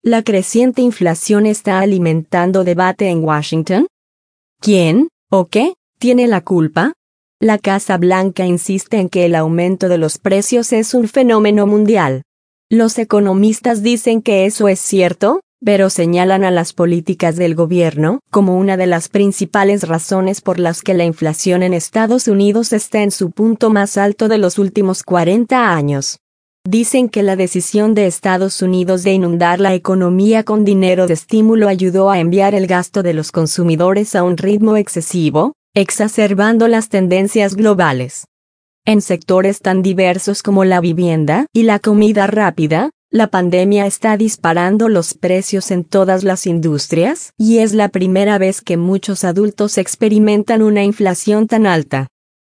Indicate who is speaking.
Speaker 1: ¿La creciente inflación está alimentando debate en Washington? ¿Quién, o qué, tiene la culpa? La Casa Blanca insiste en que el aumento de los precios es un fenómeno mundial. Los economistas dicen que eso es cierto, pero señalan a las políticas del gobierno como una de las principales razones por las que la inflación en Estados Unidos está en su punto más alto de los últimos 40 años. Dicen que la decisión de Estados Unidos de inundar la economía con dinero de estímulo ayudó a enviar el gasto de los consumidores a un ritmo excesivo, exacerbando las tendencias globales. En sectores tan diversos como la vivienda y la comida rápida, la pandemia está disparando los precios en todas las industrias, y es la primera vez que muchos adultos experimentan una inflación tan alta.